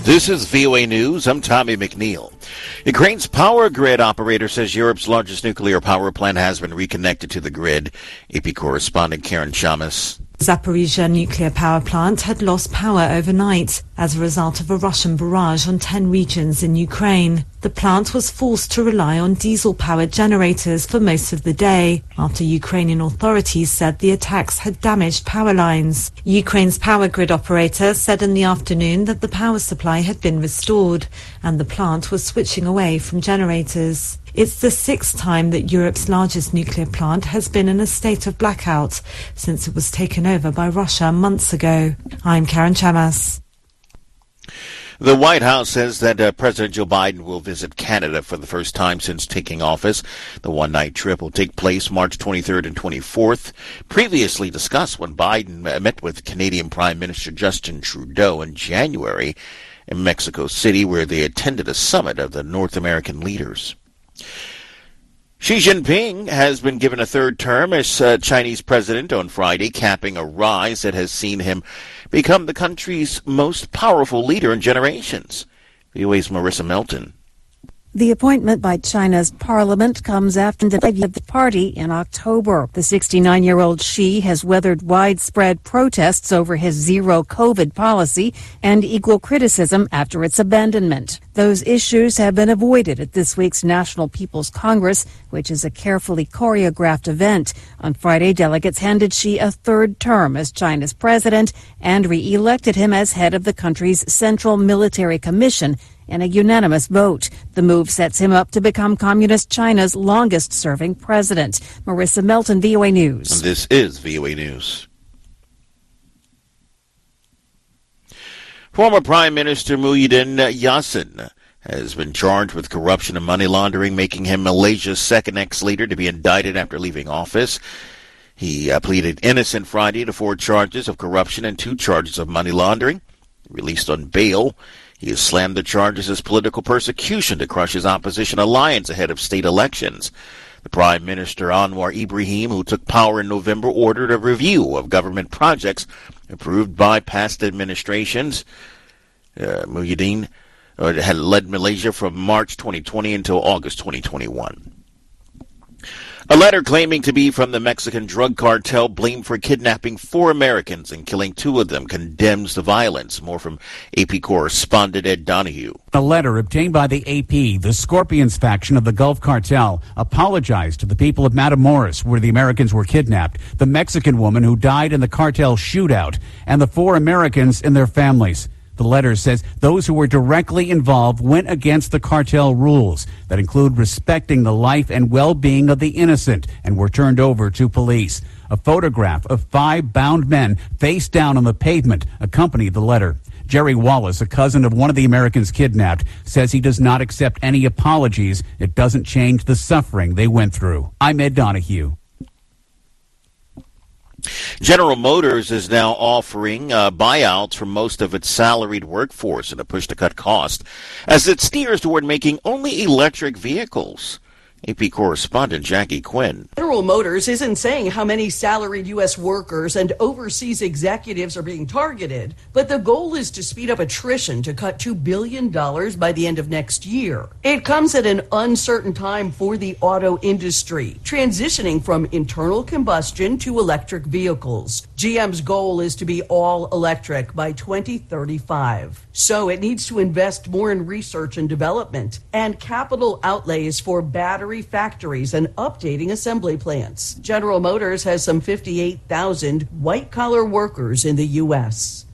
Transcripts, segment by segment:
This is VOA News. I'm Tommy McNeil. Ukraine's power grid operator says Europe's largest nuclear power plant has been reconnected to the grid. AP correspondent Karen Chamas. Zaporizhzhia nuclear power plant had lost power overnight as a result of a Russian barrage on 10 regions in Ukraine. The plant was forced to rely on diesel-powered generators for most of the day after Ukrainian authorities said the attacks had damaged power lines. Ukraine's power grid operator said in the afternoon that the power supply had been restored and the plant was switching away from generators. It's the sixth time that Europe's largest nuclear plant has been in a state of blackout since it was taken over by Russia months ago. I'm Karen Chamas. The White House says that President Joe Biden will visit Canada for the first time since taking office. The one-night trip will take place March 23rd and 24th. Previously discussed when Biden met with Canadian Prime Minister Justin Trudeau in January in Mexico City, where they attended a summit of the North American leaders. Xi Jinping has been given a third term as Chinese president on Friday, capping a rise that has seen him become the country's most powerful leader in generations. VOA's Marissa Melton. The appointment by China's parliament comes after the debut of the party in October. The 69-year-old Xi has weathered widespread protests over his zero-COVID policy and equal criticism after its abandonment. Those issues have been avoided at this week's National People's Congress, which is a carefully choreographed event. On Friday, delegates handed Xi a third term as China's president and re-elected him as head of the country's Central Military Commission in a unanimous vote. The move sets him up to become Communist China's longest-serving president. Marissa Melton, VOA News. And this is VOA News. Former Prime Minister Muhyiddin Yassin has been charged with corruption and money laundering, making him Malaysia's second ex-leader to be indicted after leaving office. He pleaded innocent Friday to 4 charges of corruption and 2 charges of money laundering. Released on bail, he has slammed the charges as political persecution to crush his opposition alliance ahead of state elections. The Prime Minister Anwar Ibrahim, who took power in November, ordered a review of government projects approved by past administrations. Muhyiddin had led Malaysia from March 2020 until August 2021. A letter claiming to be from the Mexican drug cartel blamed for kidnapping 4 Americans and killing 2 of them condemns the violence. More from AP correspondent Ed Donahue. A letter obtained by the AP, the Scorpions faction of the Gulf Cartel, apologized to the people of Matamoros, where the Americans were kidnapped, the Mexican woman who died in the cartel shootout, and the 4 Americans and their families. The letter says those who were directly involved went against the cartel rules that include respecting the life and well-being of the innocent and were turned over to police. A photograph of 5 bound men face down on the pavement accompanied the letter. Jerry Wallace, a cousin of one of the Americans kidnapped, says he does not accept any apologies. It doesn't change the suffering they went through. I'm Ed Donahue. General Motors is now offering buyouts for most of its salaried workforce in a push to cut costs as it steers toward making only electric vehicles. AP correspondent Jackie Quinn. General Motors isn't saying how many salaried U.S. workers and overseas executives are being targeted, but the goal is to speed up attrition to cut $2 billion by the end of next year. It comes at an uncertain time for the auto industry, transitioning from internal combustion to electric vehicles. GM's goal is to be all electric by 2035. So it needs to invest more in research and development and capital outlays for battery factories and updating assembly plants. General Motors has some 58,000 white-collar workers in the U.S.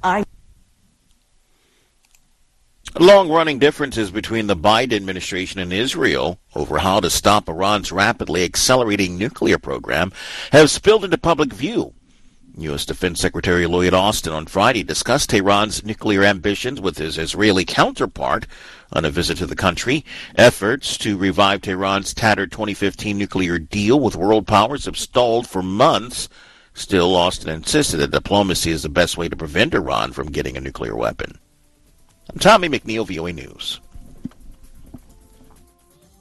Long-running differences between the Biden administration and Israel over how to stop Iran's rapidly accelerating nuclear program have spilled into public view. U.S. Defense Secretary Lloyd Austin on Friday discussed Tehran's nuclear ambitions with his Israeli counterpart on a visit to the country. Efforts to revive Tehran's tattered 2015 nuclear deal with world powers have stalled for months. Still, Austin insisted that diplomacy is the best way to prevent Iran from getting a nuclear weapon. I'm Tommy McNeil, VOA News.